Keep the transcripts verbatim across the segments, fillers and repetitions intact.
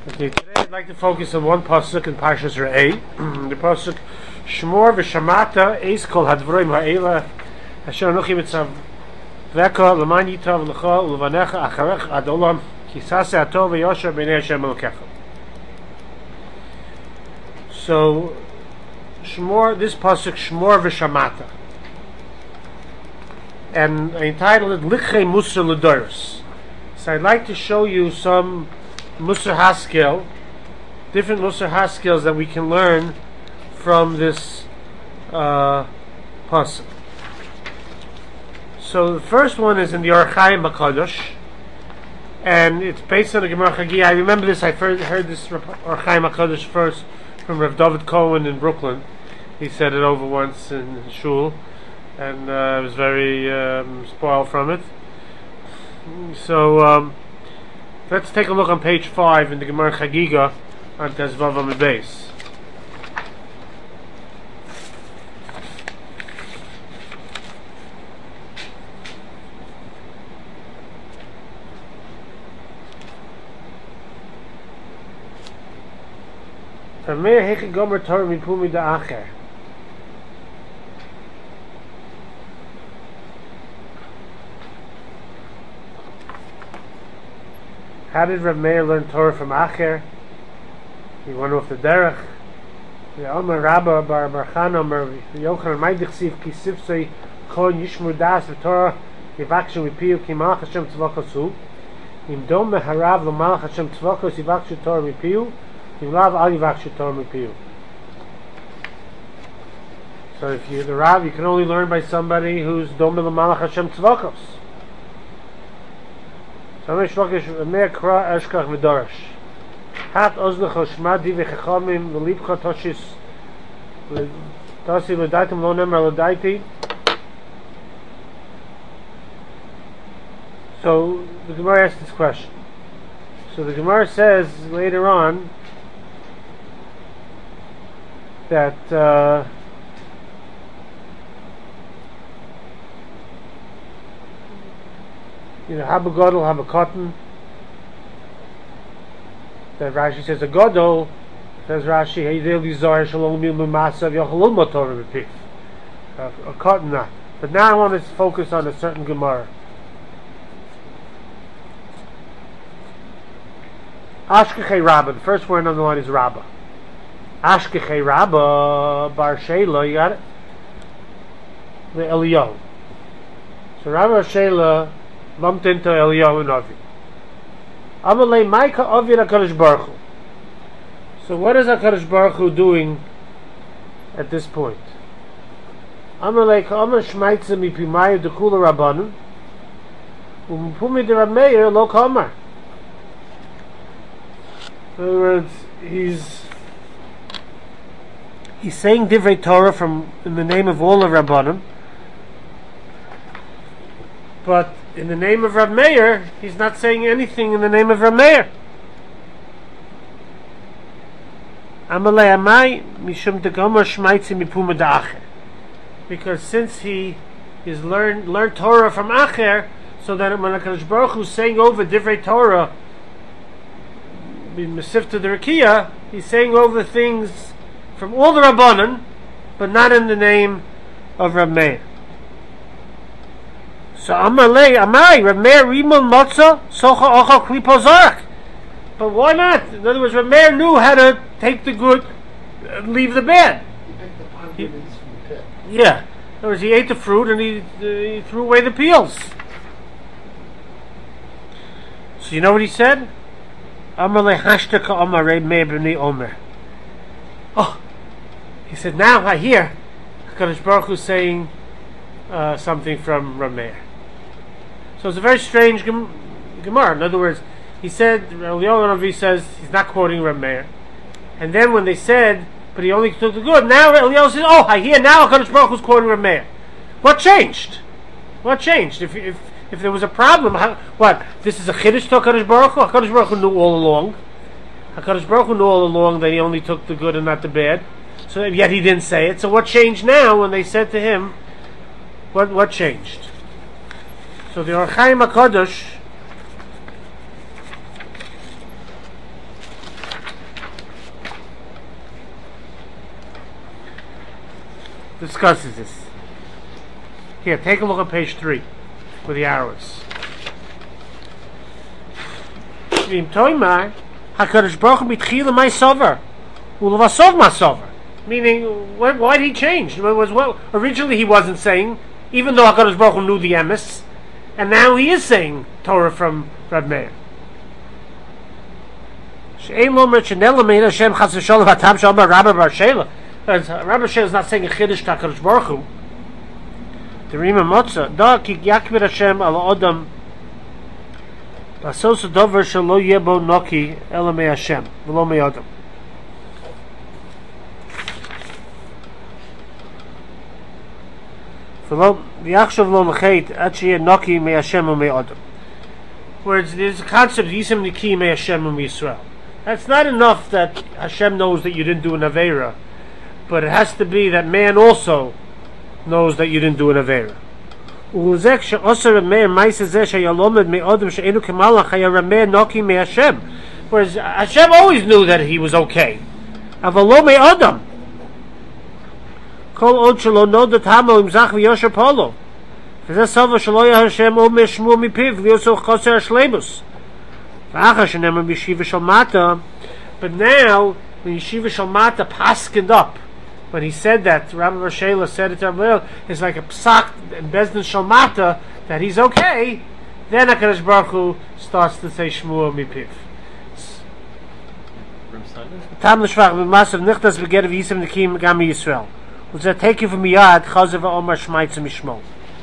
Okay, today I'd like to focus on one pasuk in Parshas Re'eh. The pasuk Shmor v'shamata eis kol hadvroim ha'ela asher anochi mitzaveka l'man yitav l'cha u'levanecha acharech ad olam ki sase atov v'yosher b'nei Hashem Elokecha. So, Shmor, this pasuk Shmor v'shamata, and I entitled it Lichei Musar L'Doros. So I'd like to show you some Musar Haskel, different Musar Haskels that we can learn from this uh, pasuk. So the first one is in the Or Chaim HaKadosh, and it's based on the Gemara Chagiah. I remember this, I first heard this Or Chaim HaKadosh first from Rav David Cohen in Brooklyn. He said it over once in Shul, and uh, I was very um, spoiled from it. So um, let's take a look on page five in the Gemara Chagiga on Tezvav Amud Beis. Tamir hechi gomer Torah mipumi da'acher. How did Rav Meir learn Torah from Acher? He went off the derech. The Omer Rabba bar Barchan Omer Yochanan Maidichsiv ki sifsei kon yishmur das v'Torah yivakshu mipiyu ki malach Hashem tzvakosu im dom meharav l'malach Hashem tzvakos yivakshu Torah mipiyu im lav al yivakshu Torah mipiyu. So if you're the Rav, you can only learn by somebody who's dom l'malach Hashem tzvakos. Samay shvakish Meir kra eshkach v'darash. Hat oznecha shmadi v'chachamim v'libcha toshis tasi l'daitim lo nemer l'daiti. So the Gemara asks this question. So the Gemara says later on that uh, you know, haba gadol, haba cotton. That Rashi says a gadol, says Rashi, heidel yizar shalom mil memasav yachalol motor b'pif. A cotton not. But now I want to focus on a certain Gemara. Ashkechei Rabba. The first word on the line is Rabba. Ashkechei Rabba bar Sheila. You got it. The Eliyahu. So Rabba Sheila lumped into Eliyahu Navi. Amalei Maika Avir HaKadosh Baruch Hu. So what is HaKadosh Baruch Hu doing at this point? Amalei Ka'amar Shmaitza Mipimayu Dekula Rabbanim Umupumi de Rav Meir Lo Ka'amar. In other words, he's he's saying Divrei Torah from in the name of all the Rabbanim, but in the name of Rav Meir, he's not saying anything in the name of Rav Meir. Amalei Amai Mishum Degomer Shmaitzi Mipuma Da'acher. Because since he is learned learned Torah from Acher, so that when HaKadosh Baruch Hu is saying over Divrei Torah, in Mesif to the Rekiah, he's saying over things from all the Rabbanan, but not in the name of Rav Meir. So Amalei Amai Rav Meir Rimon Motza Socha Ocha Klipo Zarak. But why not? In other words, Rav Meir knew how to take the good, uh, leave the bad. He picked the pomegranate from the pit. Yeah. In other words, he ate the fruit and he, uh, he threw away the peels. So you know what he said? Amalei Hashtaka Amarei Meir B'nei Omer. Oh, he said, now I hear HaKadosh Baruch Hu saying uh, something from Rav Meir. So it's a very strange gem- Gemara. In other words, he said, Eliyahu Navi says he's not quoting Rav Meir. And then when they said, but he only took the good, now Eliyahu says, oh, I hear now HaKadosh Baruch Hu's quoting Rav Meir. What changed? What changed? If if if there was a problem, how, what? This is a chiddush to HaKadosh Baruch Hu? HaKadosh Baruch Hu knew all along. HaKadosh Baruch Hu knew all along that he only took the good and not the bad. So yet he didn't say it. So what changed now when they said to him, what what changed? So the Or Chaim HaKadosh discusses this. Here, take a look at page three, where the arrow is. HaKadosh Baruch Hu mitchila my sover, u'levasov my sover. Meaning, why, why did he change? It was well, originally he wasn't saying, even though HaKadosh Baruch Hu knew the emes, and now he is saying Torah from Reb Meir. She'ein lo mer shenelamein Hashem chas v'sholem hatam shalom Rabbi Bar Shela. Rabbi Bar Shela is not saying a chiddush to HaKadosh Baruch Hu. The Rima Motza, da ki yakbir Hashem al Adam Lasos dover shelo yebo noki ela me Hashem v'lo me Adam. V'yachshav lo l'cheit ad sheyeh noki me Hashem u'me Adam. Whereas there's a concept Yisem Niki me Hashem u'me Yisrael. That's not enough that Hashem knows that you didn't do an Aveira, but it has to be that man also knows that you didn't do an Aveira. Whereas Hashem always knew that he was okay. Avalo me Adam. Kol od shelo nodat hamo im zach v'yosher polo. V'zeh sova shelo yah Hashem o meshmu mipiv v'yoso choser shleibus. V'achar shenemar b'yeshiva shel mata. But now, when Yeshiva shel mata paskened up, when he said that, Rabbi Bar Shela said it to Rabbi, it's like a psak in Bezdin shel mata that he's okay. Then HaKadosh Baruch Hu starts to say shmu mipiv. Tam l'shvach b'masav nichtas b'gedav yisem nekim gam Yisrael. Will take you from Miyad, Chazav Omar Shmaitz Mishmol.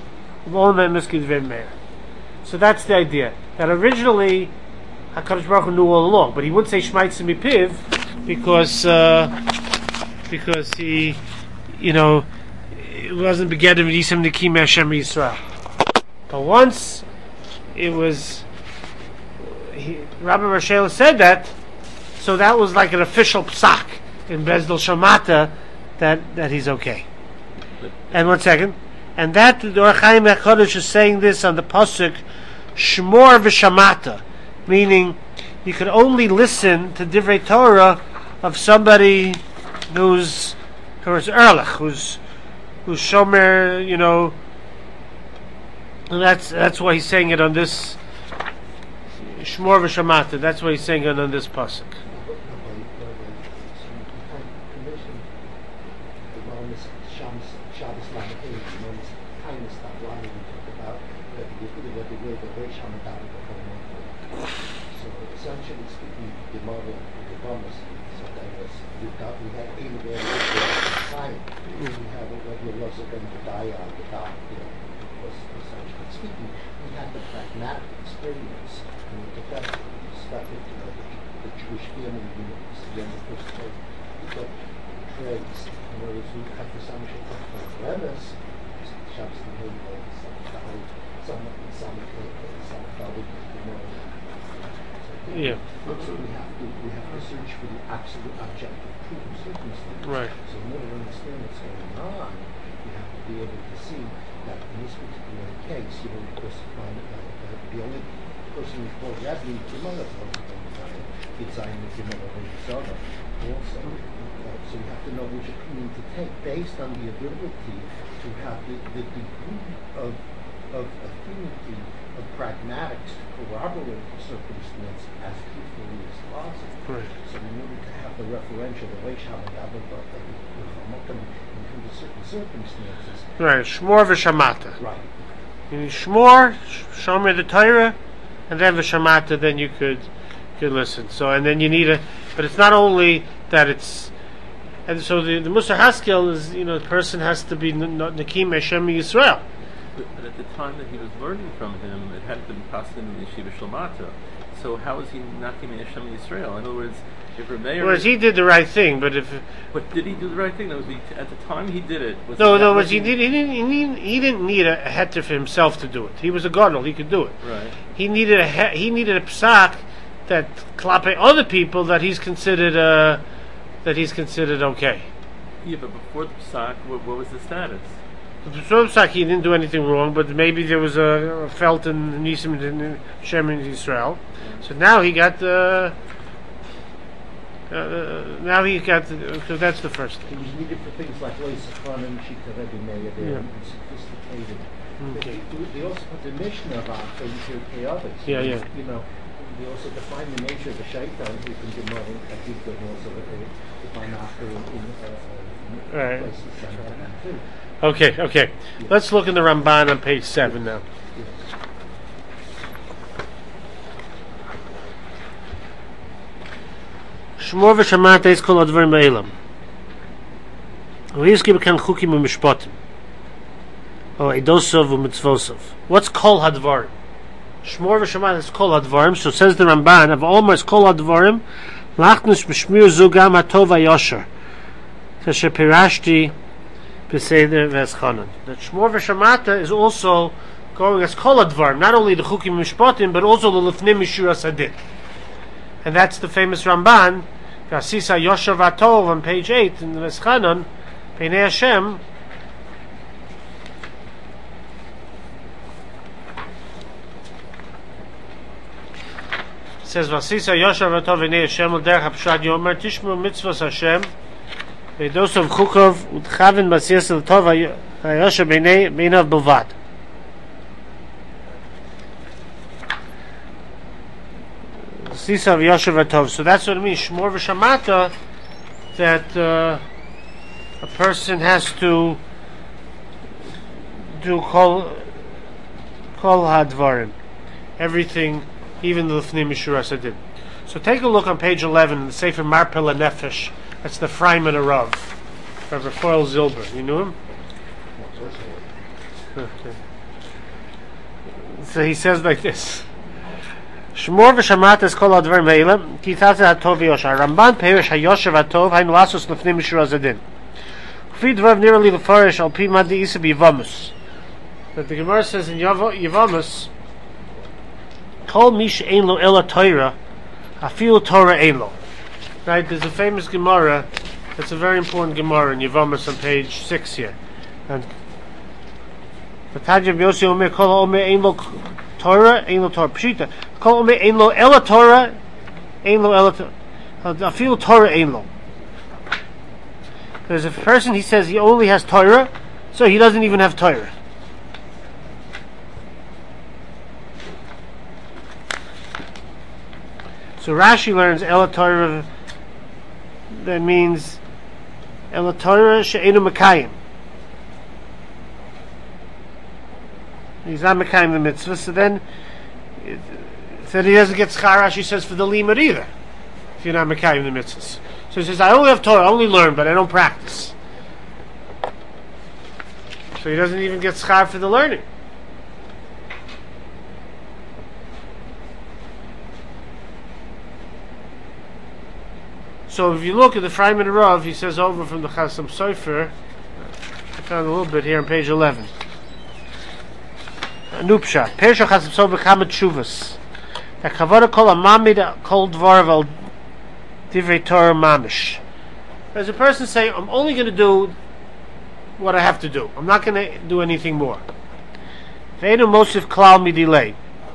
So that's the idea. That originally HaKadosh Baruch Hu knew all along, but he wouldn't say Shmaitz Mipiv because uh, because he, you know, it wasn't begetted with Yisem Nikim Hashem Yisrael. But once it was, he, Rabbi Bar Shela said that, so that was like an official psak in Bezdil Shamata. That, that he's okay. And one second. And that the Or Chaim HaKadosh is saying this on the pasuk Shmor v'Shamata, meaning you could only listen to Divrei Torah of somebody who's who's Erlich, who's who's Shomer, you know. And that's that's why he's saying it on this Shmor v'Shamata. That's why he's saying it on this pasuk. Yeah. So we have to we have to search for the absolute objective truth of circumstance. Right. So in order to understand what's going on, you have to be able to see that in this particular case, you know, of course, find, uh, uh, the only person who's called Rabbi Gemara it's Zion Gemara also. Uh, so you have to know which opinion to take based on the ability to have the, the degree of of affinity of pragmatics to corroborate the circumstance as truthfully as possible. Right. So in order to have the referential, the way Shamadab in terms of certain circumstances. Right, Shmor v'Shamata. Right. You need Shmor, Shomer the Torah, and then v'Shamata, then you could could listen. So, and then you need a, but it's not only that it's, and so the, the Musar Haskel is, you know, the person has to be Nakim Hashem Yisrael. But, but at the time that he was learning from him, it hadn't been passed in the Yeshiva Shalmata. So how was he Nakim Hashem Yisrael? In other words, if Rameir... Whereas he did the right thing, but if... But did he do the right thing? That was he, at the time he did it... Was no, he no, was he, did, he, didn't, he, didn't, he didn't need a heter for himself to do it. He was a gadol, he could do it. Right. He needed a he needed a psak that klape other people that he's considered uh, that he's considered okay. Yeah, but before the psak, what, what was the status? Before the psak, he didn't do anything wrong, but maybe there was a, a felt in Nisim and Shem in Israel. So now he got uh, uh, now he got, because that's the first It thing. was needed for things like Leisachon and Shita Rebbe Meir there, Yeah. and sophisticated. Okay. They, they also put the mission of our thing to chaotic. Yeah, yeah. You know, they also define the nature of the shaitan who can do more in Kajik and also uh, define after in, in, uh, in Right. places like that too. Okay, okay. Let's look in the Ramban on page seven now. Yes. Shmor v'shamata is kol advarim ba'elam. V'yizki b'kan chukim u'mishpatim. O edosov u'mitzvosov. What's kol hadvarim? Shmor v'shamata is kol hadvarim. So says the Ramban, of Omer is kol hadvarim, lachnus b'shmir zugam hatov ha'yosher. Kasher pirashti b'seder v'eschanan. That Shmor v'shamata is also going as kol hadvarim, not only the chukim u'mishpatim, but also the lefnim mishuras hadid. And that's the famous Ramban, Gasisa Yosher Vatov on page eight in the Veschanon, Peinei Hashem. It says Vasisa Yosher Vatov Peinei Hashem L'derech HaPshad Yomer Tishmu Mitzvos Hashem V'edosov Chukov U'tchavin Basiyas L'tov HaYosher Beinei Beinav Bilvad. Sisa v'yoshev atov. So that's what it means. Shmor v'shamata, that uh, a person has to do kol kol hadvarim, everything, even the lefnim mishuras hadid. So take a look on page eleven in the Sefer Marpel Nefesh. That's the Freiman Arav, Rabbi Foyle Zilber. You knew him? Okay. So he says like this. Shmor v'shamat es kol advarim ha'elam ki tatze hatov v'yosher. Ramban perish ha'yosher v'atov hainu lasos lefnim mishur hazadin. Ufi dvav nirali l'farish al pi madi isa b'yivamus. That the Gemara says in Yivamus, kol mish ein lo ela Torah, afilu Torah ein lo. Right? There's a famous Gemara. It's a very important Gemara in Yivamus on page six here. And V'tadja b'yosi omer kol omer ein lo Torah, ein lo Torah. Pshita. Kol omer ein lo ela Torah, ein lo ela Torah. Afilu Torah ein lo. There's a person, he says he only has Torah, so he doesn't even have Torah. So Rashi learns ela Torah, that means ela Torah she'enu mekayim. He's not mekayim the mitzvah, so then then he doesn't get schar. Rashi says for the limud either, if you're not mekayim the mitzvahs. So he says, I only have Torah, I only learn, but I don't practice. So he doesn't even get schar for the learning. So if you look at the Freiman Rav, he says over from the Chasam Sofer, I found a little bit here on page eleven. Nupsha, Persha Chasam Sofer Chamet Shuvas. That Kavada Kol Amamid Kol Dvar Val Divrei Torah Mamish. There's a person saying, I'm only going to do what I have to do. I'm not going to do anything more. Ve'enu Mosif Klal Midilei.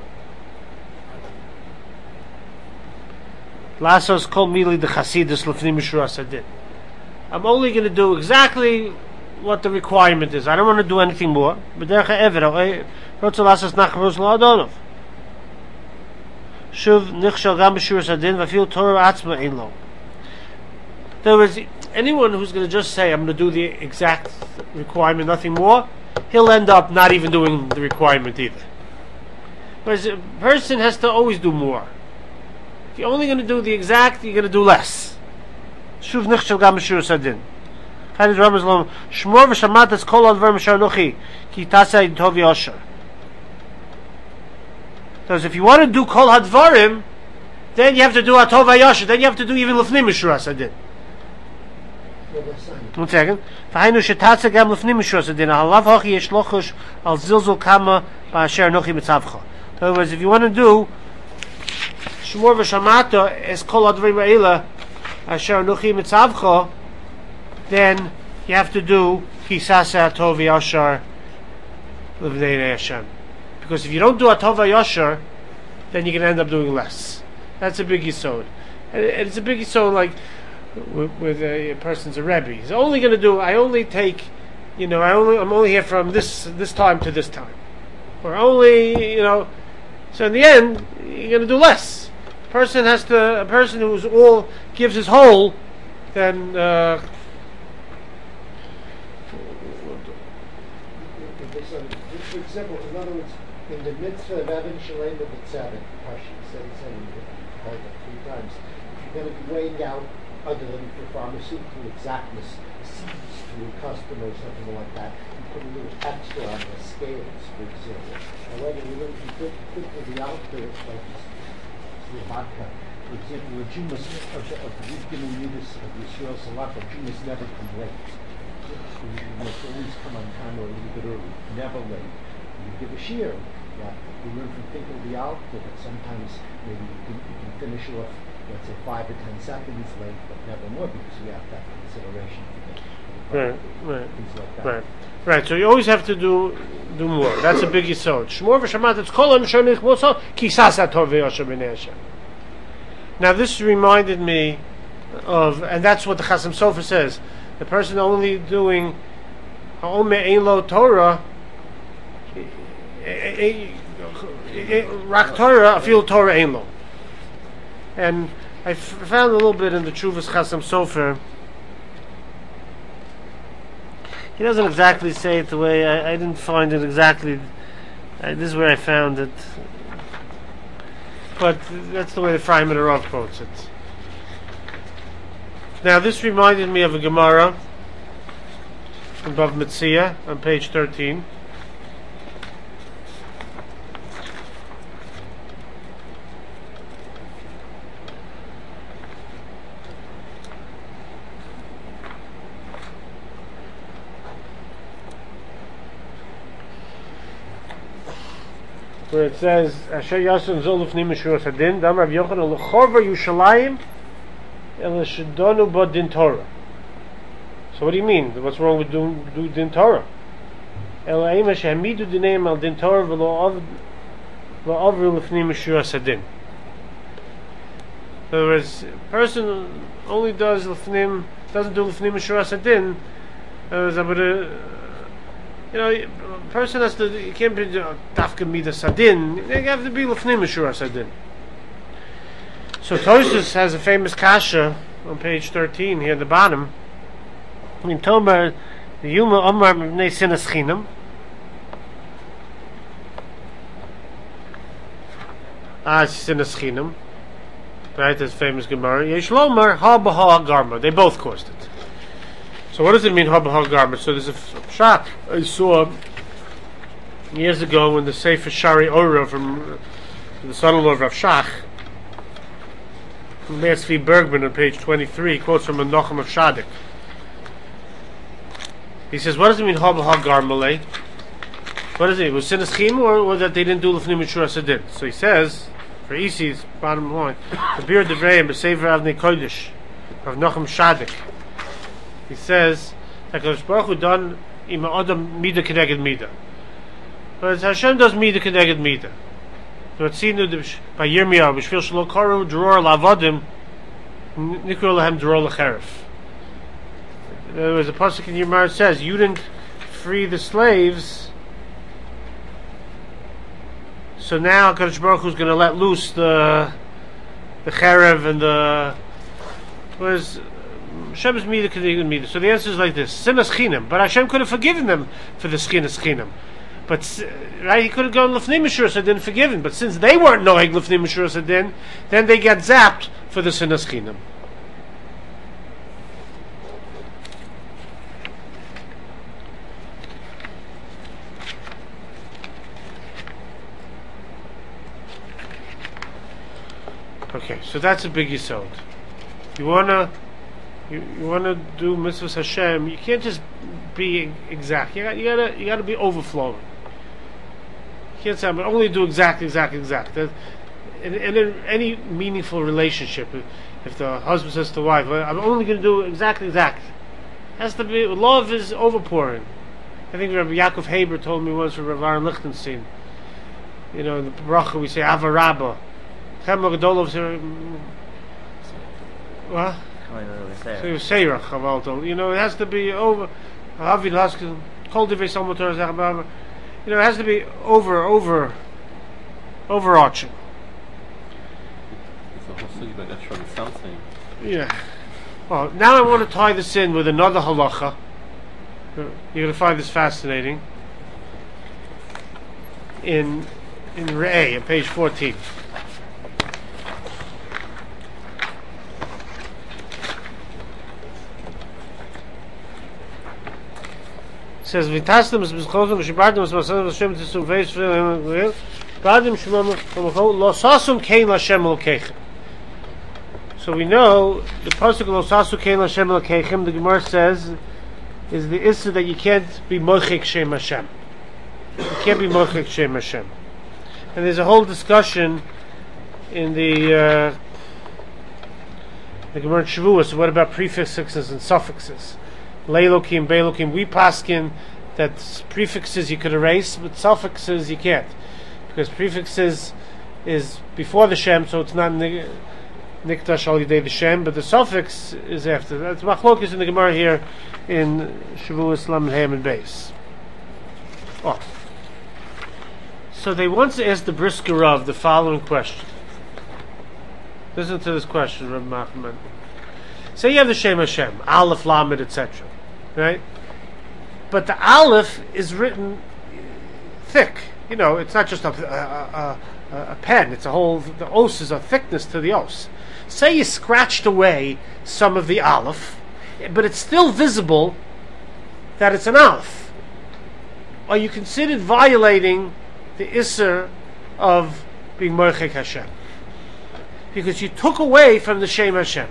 Lasos Kol Mili De Chasidus Lefnim Mishuras Hadin. I'm only going to do exactly what the requirement is. I don't want to do anything more. B'derech ha'ever, Rotzo Lasos Nachavos La'adonov. Shuv nichshal gam b'shuras hadin v'afil Torah atzma ein lo. In other words, anyone who's going to just say, I'm going to do the exact requirement, nothing more, he'll end up not even doing the requirement either. Whereas a person has to always do more. If you're only going to do the exact, you're going to do less. Shuv nichshal gam b'shuras hadin. Chayid Rambam Zlom, Shmor v'shamat es kol advar m'shar nochi, ki tasei tov yosher. Because if you want to do kol hadvarim, then you have to do atov hayosher. Then you have to do even lefnim mishuras hadin. One second. V'hainu shetatze gam lefnim mishuras hadin. Halav hochi yesh lochush al zilzul kama ba'asher nochi mitzavcha. In other words, if you want to do shmor v'shamata es kol hadvarim ha'ila asher nochi mitzavcha, then you have to do kisasa atov hayosher l'vnei Hashem. Because if you don't do Atov HaYosher, then you're going to end up doing less. That's a big yisod. And it's a big so like with, with a, a person's a rebbe. He's only going to do. I only take, you know, I only I'm only here from this this time to this time, or only you know. So in the end, you're going to do less. A person has to. A person who's all gives his whole, then. Uh, So, for example, in other words, in the mitzvah of Evan Shalem of the Tzaddik, Pashi said it three times, if you're going to be weighing out, other than for pharmaceutical exactness, seeds to a customer or something like that, you put a little extra on the scales, for example. However, we look, you think, think of the outfit of the vodka. For example, the Jew must, of the, of the Yudgim Yudis of Yisrael Salat, the Jew must never come late. You must always come on time or a little bit early, never late. You give a shear. Yeah, you learn from Finkel the Alpha that sometimes maybe you can, you can finish off, let's say, five or ten seconds late, but never more because we have that consideration for the, right, right, things like that. right, right. So you always have to do do more. That's a big yisod. Shmor v'shamat et kol ha'neshonich moso ki sasa tov v'yosher b'nei Hashem. Now this reminded me of, and that's what the Chasam Sofer says. The person only doing Omer Ein Lo Torah, Rak Torah, Afil Torah Ein Lo. And I f- found a little bit in the Chuvas Chasam Sofer. He doesn't exactly say it the way I, I didn't find it exactly. Uh, this is where I found it, but that's the way the Ephraim and the Rav quotes it. Now this reminded me of a Gemara from Bav Metzia on page thirteen. Where it says, Asher Yasun Zoluf Nimeshur Sadin, Dam Rav Yochanan L'chorva Yushalayim El Shadonu Ba Din Torah. So what do you mean? What's wrong with doing do Din Torah? El Aima Shehamidu Dineim Al Din Torah V'lo Avru L'fnim Meshur Sadin. In other words, a person only does L'fnim, doesn't do L'fnim Meshur Sadin. You know, a person has to, you can't be Dafka Mida Sadin, you have to be L'fnim Meshur Sadin. So Tosfos has a famous kasha on page thirteen here at the bottom. In Tomer, the Yuma Omar Mibnei Sinas Chinam. Ah, Sinas Chinam. Right, that's famous Gemara. Yesh Lomar Ha B'ha Garma. They both caused it. So what does it mean Ha B'ha Garma? So there's a shot I saw years ago when the Sefer Shari Ora from uh, the son-in-law of Rav Shach, Meir Tzvi Bergman on page twenty-three, quotes from a Menachem of Shadik. He says, what does it mean, Ha B'ha Garmalei? What is it? Was Sinas Chim or, or that they didn't do L'fnim Meshur Sadin? So he says, for Isi's bottom line, the Bir Devrei B'Sefer Avnei Kodesh of Menachem Shadik. He says, HaKadosh Baruch Hu done Ima Adam Mida Keneged Mida. But Hashem does Mida Keneged Mida. By Yirmiyahu, B'Shvil Shelo Koru Dror Lavadim Nikru Lahem Dror Lecheref. There was a pasuk in Yirmiyahu that says, you didn't free the slaves, so now HaKadosh Baruch Hu is going to let loose the the cherev and the was Hashem is Mida Keneged Mida. So the answer is like this: Sinas Chinam, but Hashem could have forgiven them for the Sinas Chinam. But right, he could have gone L'fnim Meshur Sadin forgiven. But since they weren't knowing L'fnim Meshur Sadin, then they get zapped for the Sinas Chinam. Okay, so that's a big yisod. You wanna, you, you wanna do mitzvahs Hashem. You can't just be exact. You got, you gotta, you gotta be overflowing. You can't say I'm only do exact, exact, exact. That, and, and in any meaningful relationship, if the husband says to the wife, "I'm only going to do exactly exact," it has to be. Love is overpouring. I think Rabbi Yaakov Haber told me once from Rav Aaron Lichtenstein. You know, in the bracha we say Ava Rabba. What? Oh, you know, So they you say. say Chavalto. You know, it has to be over. Havi Laskin, Kol Divrei Salmon Torah Zeh Baba. You know, it has to be over, over, overarching. It's a whole sugi about Eshron something. Yeah. Well, now I want to tie this in with another halacha. You're going to find this fascinating. In in Re'eh, on page fourteen. It says, "V'tastem es b'schosem v'shibartem es b'asem v'shem tisum veis v'shem v'adim shemam v'machol lo sasum kein l'Hashem l'keichem." So we know the pasuk lo sasu kein l'Hashem l'keichem. The Gemara says is the issue that you can't be mochik shem Hashem. You can't be mochik shem Hashem. And there's a whole discussion in the uh, the Gemara in Shavuos. What about prefixes and suffixes? Leilokim, Beilokim. We paskin that prefixes you could erase, but suffixes you can't, because prefixes is before the Shem, so it's not Nikdash al Yidei the Shem, but the suffix is after. That's machlokes in the Gemara here in Shavuos Lamed Ham and Beis. Oh. So they once asked the Brisker Rav the following question. Listen to this question, Rav Nachman. Say you have the Shem Hashem, Aleph, Lamed, et cetera. Right? But the Aleph is written thick. You know, it's not just a, a, a, a pen. It's a whole. The os is a thickness to the os. Say you scratched away some of the Aleph, but it's still visible that it's an Aleph. Are you considered violating the Isser of being Merchek Hashem? Because you took away from the Shem Hashem.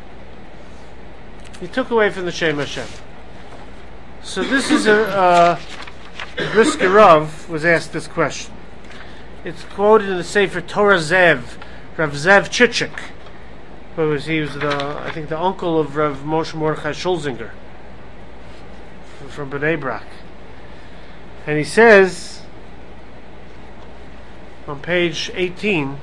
You took away from the Shem Hashem. So this is a uh, Brisker Rav was asked this question. It's quoted in the Sefer Torah Zev, Rav Zev Chichik, who was he was the I think the uncle of Rav Moshe Mordechai Schulzinger from Bnei Brak, and he says on page eighteen.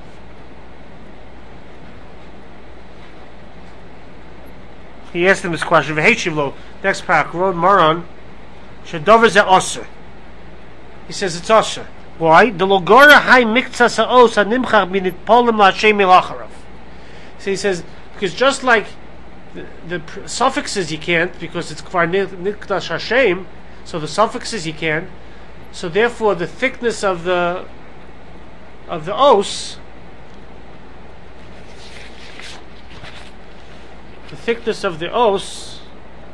He asked him this question. V'heishivlo, next parak, Rod Maran, shedover ze osir. He says it's osir. Why? The logora hai miktsas ha'os ha'nimchach minit polim la'ashem milacharav. So he says, because just like the, the pr- suffixes you can't, because it's kvar nikdash Hashem, so the suffixes you can't, so therefore the thickness of the of the os, the thickness of the os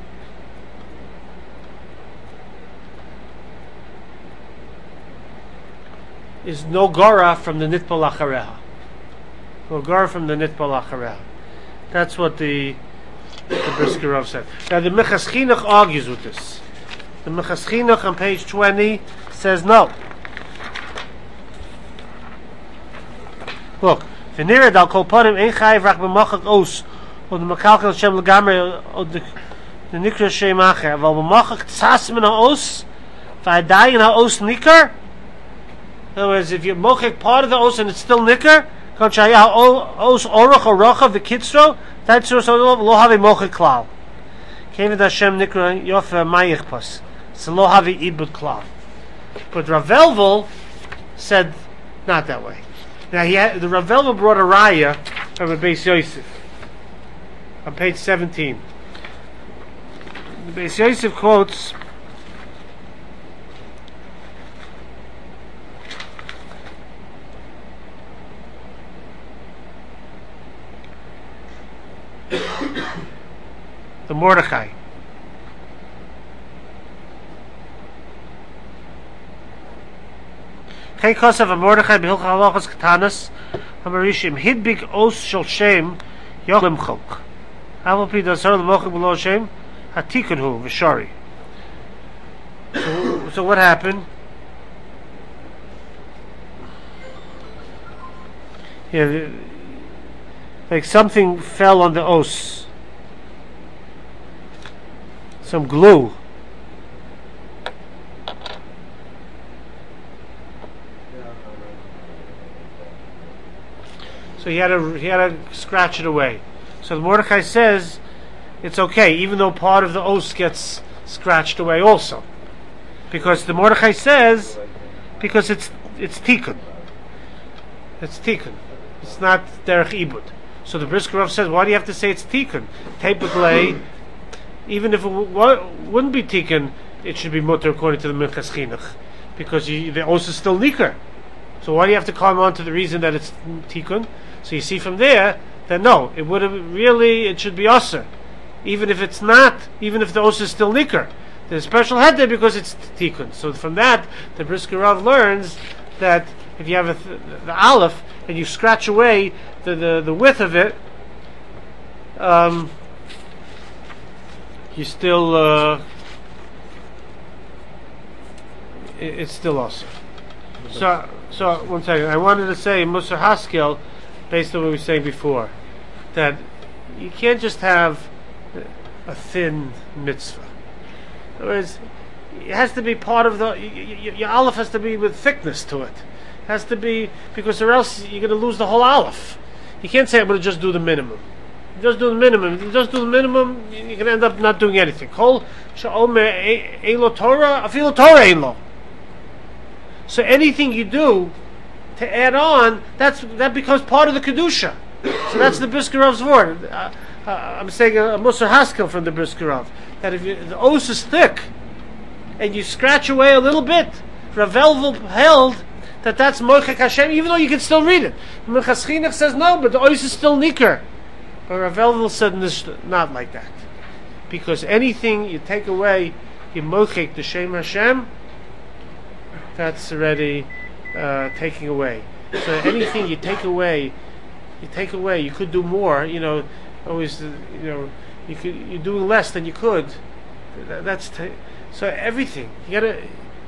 is no gara from the nitpal achareha. No gara from the nitpal achareha. That's what the the Brisker Rav said. Now the Mechas Chinuch argues with this. The Mechas Chinuch on page twenty says no. Look, v'nirad al kol panim ein chayiv rak b'machak os od makalkel Hashem legamre od the nikra shem acher aval b'machak tzas min ha'os v'adayin ha'os nikar. In other words, if you mochik part of the os and it's still nikar, kon shaya ha'os orach or rachav v'kitzro, that's so lo have a mochik klal. Kevid Hashem nikra yofer mayichpas. So lo have ibud klal. But Rav Elvel said not that way. Now he had, the Rav Elvel brought a raya from a Beis Yosef on page seventeen. The Beis Yosef quotes the Mordechai. Kei kosav a Mordechai behilcha halachas katanas hamarishim hidbik os shel shem yochlim chok. Aval pi dasar l'mochik below shem hatikun hu v'shari. So, so what happened? Yeah, like something fell on the os. Some glue. So he had to he had to scratch it away. So Mordechai says it's okay, even though part of the os gets scratched away also, because the Mordechai says because it's it's tikkun, it's tikkun, it's not derech ibud. So the Brisker Rav says, why do you have to say it's tikkun? Typically, even if it w- wouldn't be tikkun, it should be mutter according to the Minchas Chinuch, because you, the os is still nicker. So why do you have to come on to the reason that it's tikkun? So you see from there that no, it would have really, it should be aser, even if it's not, even if the os is still nicker. There's a special head there because it's tikkun. So from that, the Brisker Rav learns that if you have a th- the aleph and you scratch away the, the, the width of it, um, you still uh, it, it's still awesome. So, so one second. I wanted to say Musar Haskel, based on what we were saying before, that you can't just have a thin mitzvah. In other words, it has to be part of the your, your aleph has to be with thickness to it. It has to be, because or else you're going to lose the whole aleph. You can't say I'm going to just do the minimum. You just do the minimum. If you just do the minimum, you're going to end up not doing anything. Kol she'omer eilo Torah, afilo Torah eilo. So anything you do to add on, that's that becomes part of the kedusha. So that's the Brisker Rav's word. Uh, uh, I'm saying a, a Musar Haskel from the Brisker Rav, that if you, the os is thick and you scratch away a little bit, Rav Elvel held that that's Mochek Hashem, even though you can still read it. Minchas Chinuch says no, but the os is still nicker. But Rav Elvel said this, not like that, because anything you take away, you Mochek the Shem Hashem, that's already uh, taking away. So anything you take away, you take away. You could do more. You know, always. Uh, you know, you could. You're doing less than you could. That, that's t- so everything. You gotta.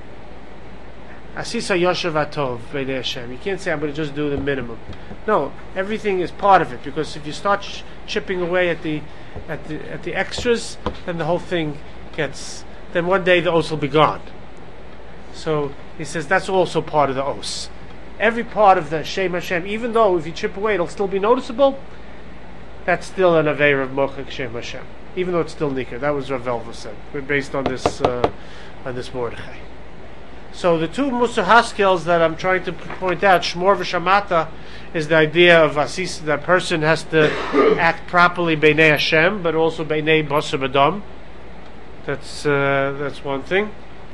Asisa Yoshev Atov B'nei Hashem. You can't say I'm going to just do the minimum. No, everything is part of it. Because if you start ch- chipping away at the at the at the extras, then the whole thing gets. Then one day the os will be gone. So he says that's also part of the os. Every part of the Shem Hashem, even though if you chip away it'll still be noticeable, that's still an Aveir of Mochek Shem Hashem. Even though it's still Nicker. That was Rav Elva said. We're based on this uh, on this Mordechai. So the two Musar Haskels that I'm trying to point out, Shmor v'Shamata, is the idea of Asis, that person has to act properly B'nei Hashem, but also B'nei Basar B'dam. That's uh, that's one thing.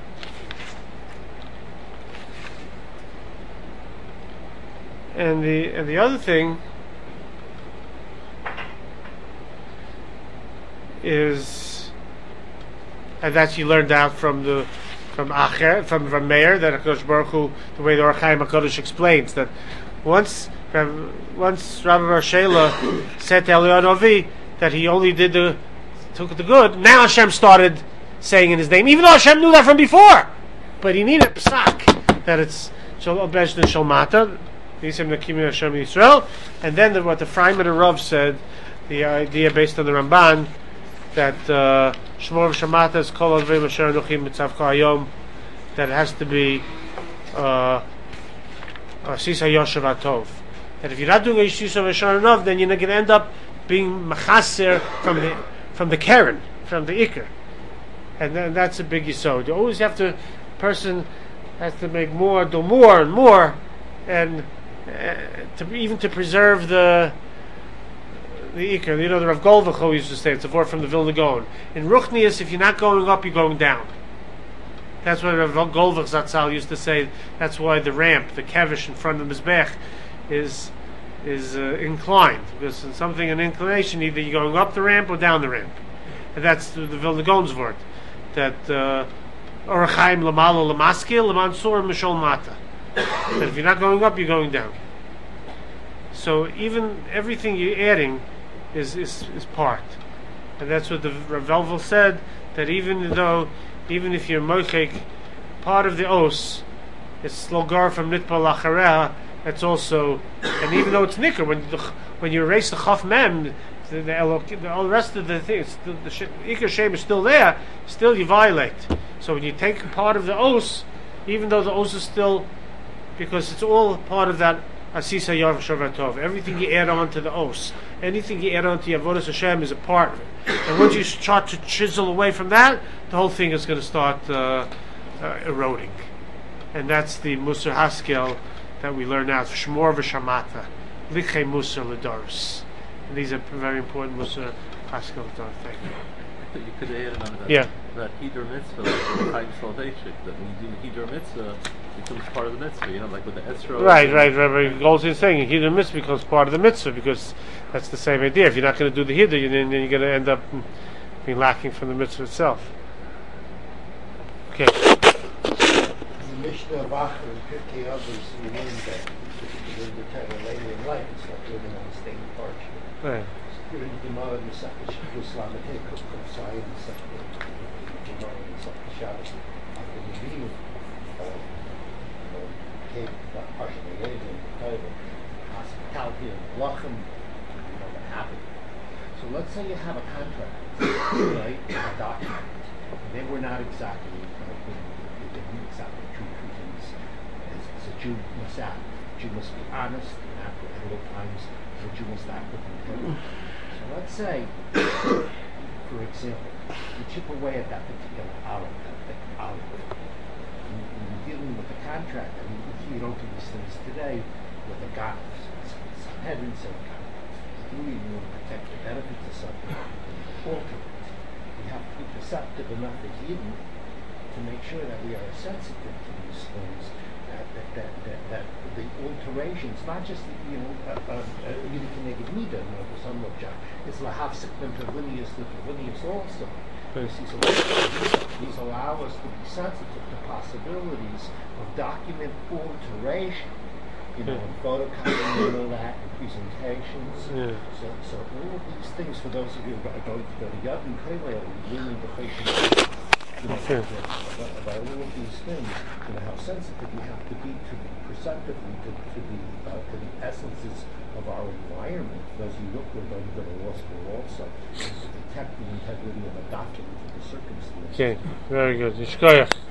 And the and the other thing is, and that's you learned out from the from Acher, from from Meir, that Hakadosh Baruch Hu, the way the Or Chaim HaKadosh explains that once once Rabbi Bar Shela said to Eliyahu Novi that he only did the took the good, now Hashem started saying in his name, even though Hashem knew that from before, but he needed psak that it's Shal Besh Shalmata. And then the, what the Freiman and Rav said, the idea based on the Ramban, that Shmor v'Shamata is Kol Advei Asher Anochi Mitzavcha Hayom, that it has to be Sisa Yoshev Atov. That if you're not doing a Sisa Yoshev Atov, then you're going to end up being Machaser from the from the Keren, from the Iker. And then that's a big yisod. You always have to, person has to make more, do more and more, and Uh, to even to preserve the the Iker. You know, the Rav Golvach used to say, it's a word from the Vilna Gaon. In Ruchnius, if you're not going up, you're going down. That's what Rav Golvach Zatzal used to say. That's why the ramp, the kevish in front of the Mizbech, is is uh, inclined. Because in something, an inclination, either you're going up the ramp or down the ramp. And that's the, the Vilna Gaon's word. That Or Chaim Lamalo Lamaskil, Lamansur Mishol Mata. That if you're not going up, you're going down. So even everything you're adding is is, is part, and that's what the Rav Elvel said. That even though, even if you're mochek part of the os, it's slogar from nitpa lachareh. That's also, and even though it's nicker, when the, when you erase the chaf mem, the, the, the all the rest of the things, the, the ikar shem is still there. Still, you violate. So when you take part of the os, even though the os is still, because it's all part of that Asisa Yoshev Atov. Everything you add on to the os, anything you add on to Avodas Hashem is a part of it. And once you start to chisel away from that, the whole thing is going to start uh, uh, eroding. And that's the Musar Haskel that we learn now. It's Shmor v'Shamata, Likhe Musar L'Doros. And these are very important Musar Haskel L'Doros. Thank you. I thought you could add on that. Yeah. That Hiddur Mitzvah, like Chaim Salvation, that when you do the Hiddur Mitzvah, it becomes part of the Mitzvah, you know, like with the Esra. Right, right, Rabbi Goldstein is saying Hiddur Mitzvah becomes part of the Mitzvah, because that's the same idea. If you're not going to do the Hiddur, then you're going to end up being lacking from the Mitzvah itself. Okay. The Mishnah of Acher and Pirkei Avos, you learn that you learn the Torah later in life. It's like living on a state parchment. Right. You're in the Gemara in the Second Shabbos Lamed Hey, Kufkuf Tzai, in the Second Gemara in the Second Shabbos. After the Nevi'im came to Parshat Vayelech in the Torah, hospitality and Lachem, you know what happened. So let's say you have a contract, right, a document. They were not exactly, uh, they didn't exactly true two things as, as a Jew must act. A Jew must be honest and act at all times. A Jew must act with integrity. So let's say, for example, you chip away at that particular olive, that, that olive. When you're dealing with a contract, I mean, you don't do these things today with a God. Some heavens and contracts. You want to protect the benefits of something, alter it. We have to be perceptive enough as Yidden to make sure that we are sensitive to these things, that that, that, that, that the alterations, not just, you know, Yidden can make it Nida, you know, for some object, it's lahafsik interlineus, interlineus also. You see, so these allow us to be sensitive to possibilities of document alteration. You know, and photocopying and all that, and presentations. Yeah. So, so all of these things, for those of you who are going to go to Yad and Kollel, we learn the patient, you know, Okay. about, about all of these things, you know, how sensitive you have to be to the perceptively to, to the uh, to the essences of our environment. Those of you look, we're going to go to law school also, to detect the integrity of a document and the circumstances. Okay, very good. Yishkoyach.